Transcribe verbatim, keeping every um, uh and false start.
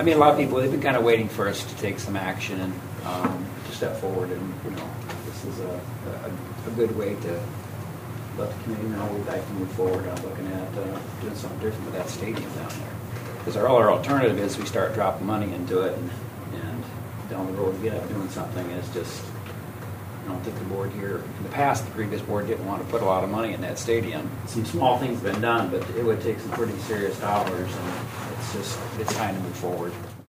I mean, a lot of people, they've been kind of waiting for us to take some action and um, to step forward, and, you know, this is a, a, a good way to let the community know we'd like to move forward on looking at uh, doing something different with that stadium down there. Because our, our alternative is we start dropping money into it, and, and down the road we get up doing something, and it's just, I don't think the board here, in the past, the previous board didn't want to put a lot of money in that stadium. Some small things have been done, but it would take some pretty serious dollars, and it's just, it's time to move forward.